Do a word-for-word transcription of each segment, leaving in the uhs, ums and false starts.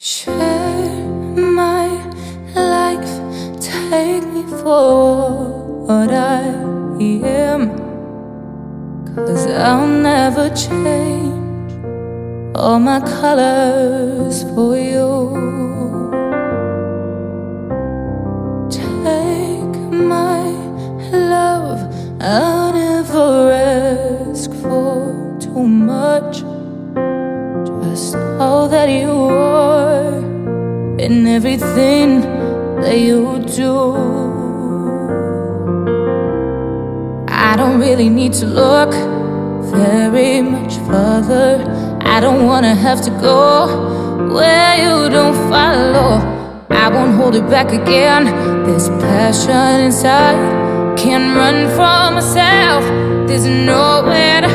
Share my life, take me for what I am, 'cause I'll never change all my colors for you. Take my love, I'll never ask for too much. Just all that you are and everything that you do. I don't really need to look very much further. I don't wanna have to go where you don't follow. I won't hold it back again. This passion inside can't run from myself. There's nowhere to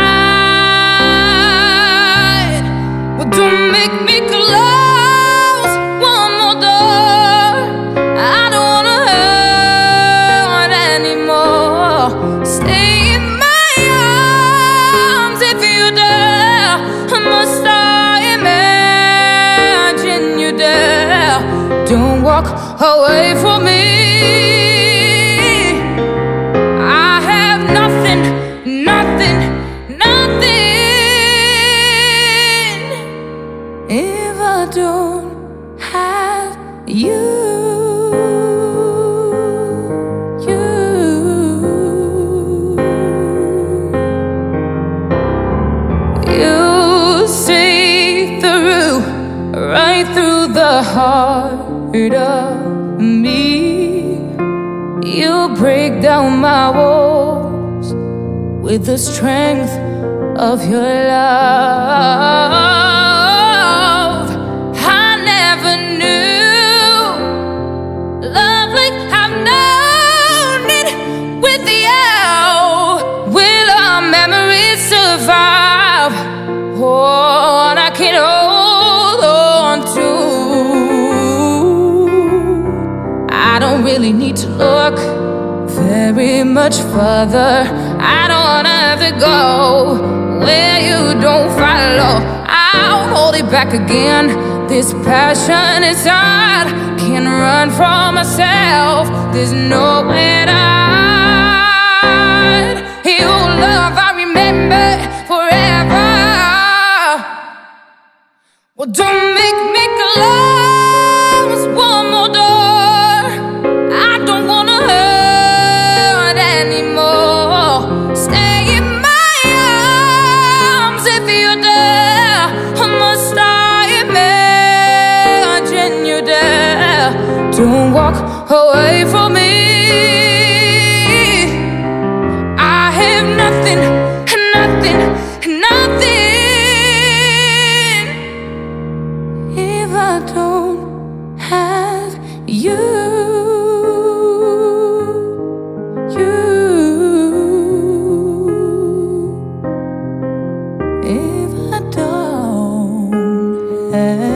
hide. Well, don't make me close one more door. I don't wanna hurt anymore. Stay in my arms if you dare. Must I imagine you dare? Don't walk away from me. I have nothing, nothing, nothing if I don't have you. You. You see through, right through the heart of me. You break down my walls with the strength of your love. I never knew love like I've known it with you. Will our memories survive? Oh, and I can hold on to. I don't really need to look very much further. I don't wanna have to go where you don't follow. I'll hold it back again. This passion inside can't run from myself. There's nowhere to hide. Your love I remember forever. Well, don't make me close one more door. I don't wanna hurt anymore. Stay in my arms if you dare. Must I imagine you dare? Don't walk away from me. I have nothing, nothing, nothing if I don't have you. You. If I don't have